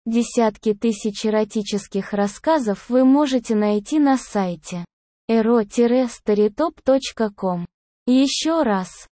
Десятки тысяч эротических рассказов вы можете найти на сайте ero-storytop.com. Еще раз,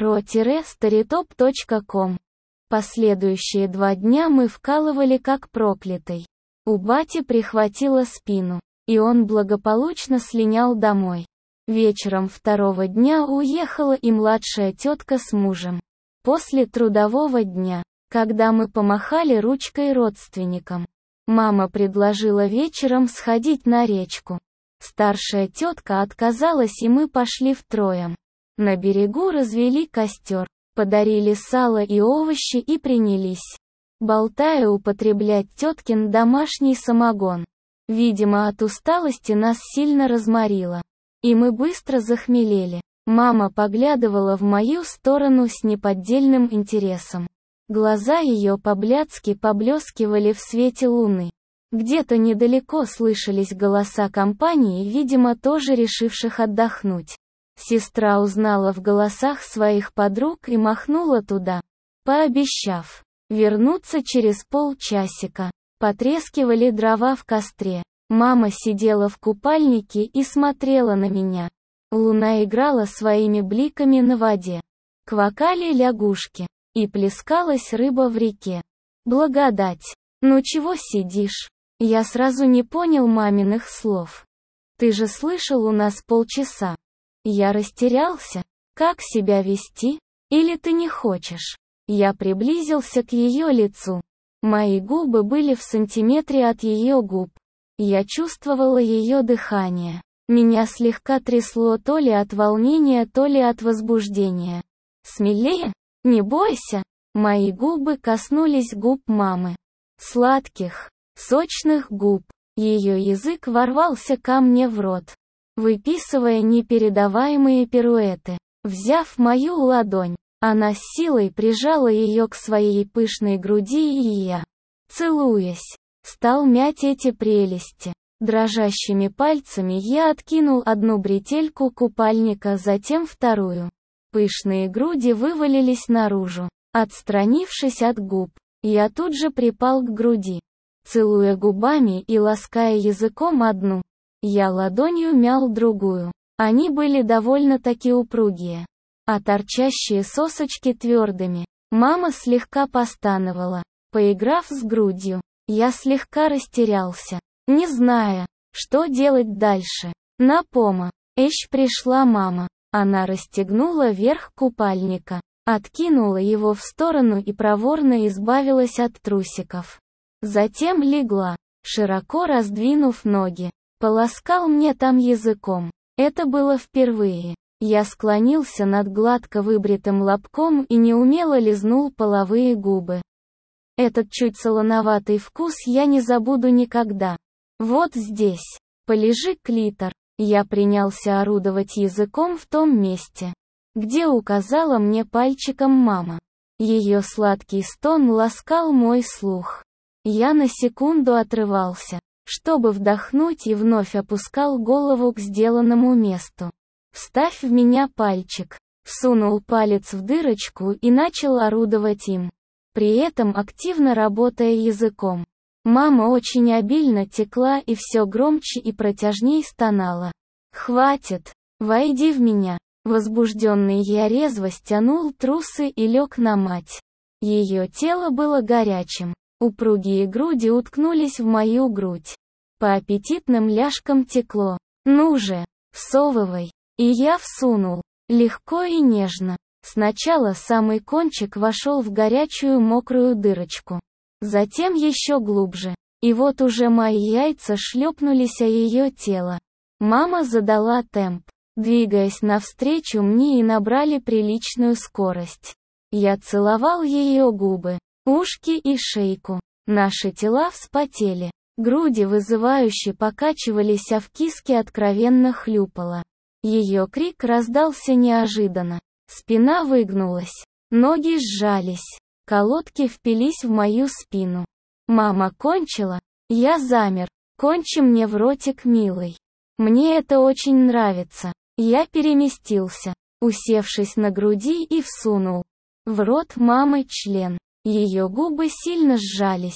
ero-storytop.com. Последующие 2 дня мы вкалывали как проклятый. У бати прихватило спину, и он благополучно слинял домой. Вечером 2-го дня уехала и младшая тетка с мужем. После трудового дня, когда мы помахали ручкой родственникам, мама предложила вечером сходить на речку. Старшая тетка отказалась, и мы пошли втроем. На берегу развели костер, подарили сало и овощи и принялись, болтая, употреблять теткин домашний самогон. Видимо, от усталости нас сильно разморило, и мы быстро захмелели. Мама поглядывала в мою сторону с неподдельным интересом. Глаза ее по-блядски поблескивали в свете луны. Где-то недалеко слышались голоса компании, видимо, тоже решивших отдохнуть. Сестра узнала в голосах своих подруг и махнула туда, пообещав вернуться через полчасика. Потрескивали дрова в костре. Мама сидела в купальнике и смотрела на меня. Луна играла своими бликами на воде. Квакали лягушки, и плескалась рыба в реке. Благодать. Ну чего сидишь? Я сразу не понял маминых слов. Ты же слышал, у нас полчаса. Я растерялся. Как себя вести? Или ты не хочешь? Я приблизился к ее лицу. Мои губы были в сантиметре от ее губ. Я чувствовала ее дыхание. Меня слегка трясло то ли от волнения, то ли от возбуждения. Смелее? Не бойся. Мои губы коснулись губ мамы. Сладких, сочных губ. Ее язык ворвался ко мне в рот, выписывая непередаваемые пируэты. Взяв мою ладонь, она с силой прижала ее к своей пышной груди, и я, целуясь, стал мять эти прелести. Дрожащими пальцами я откинул одну бретельку купальника, затем вторую. Пышные груди вывалились наружу. Отстранившись от губ, я тут же припал к груди, целуя губами и лаская языком одну. Я ладонью мял другую. Они были довольно-таки упругие, а торчащие сосочки твердыми. Мама слегка постановала. Поиграв с грудью, я слегка растерялся, не зная, что делать дальше. На помощь пришла мама. Она расстегнула верх купальника, откинула его в сторону и проворно избавилась от трусиков. Затем легла, широко раздвинув ноги. Полоскал мне там языком. Это было впервые. Я склонился над гладко выбритым лобком и неумело лизнул половые губы. Этот чуть солоноватый вкус я не забуду никогда. Вот здесь. Полежи, клитор. Я принялся орудовать языком в том месте, где указала мне пальчиком мама. Ее сладкий стон ласкал мой слух. Я на секунду отрывался, чтобы вдохнуть, и вновь опускал голову к сделанному месту. «Вставь в меня пальчик», всунул палец в дырочку и начал орудовать им, при этом активно работая языком. Мама очень обильно текла и все громче и протяжней стонала. «Хватит! Войди в меня!» Возбужденный я резво стянул трусы и лег на мать. Ее тело было горячим. Упругие груди уткнулись в мою грудь. По аппетитным ляжкам текло. «Ну же, всовывай!» И я всунул. Легко и нежно. Сначала самый кончик вошел в горячую мокрую дырочку. Затем еще глубже. И вот уже мои яйца шлепнулись о ее тело. Мама задала темп, двигаясь навстречу мне, и набрали приличную скорость. Я целовал ее губы, ушки и шейку. Наши тела вспотели. Груди вызывающе покачивались, а в киске откровенно хлюпало. Ее крик раздался неожиданно. Спина выгнулась. Ноги сжались. Колодки впились в мою спину. Мама кончила. Я замер. «Кончи мне в ротик, милый. Мне это очень нравится». Я переместился, усевшись на груди, и всунул в рот мамы член. Ее губы сильно сжались.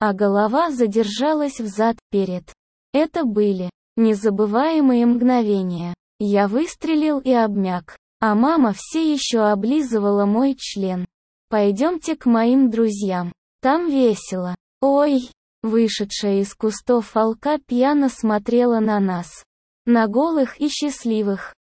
а голова задержалась взад-перед. Это были незабываемые мгновения. Я выстрелил и обмяк, а мама все еще облизывала мой член. «Пойдемте к моим друзьям. Там весело». «Ой!» Вышедшая из кустов волка пьяно смотрела на нас. На голых и счастливых,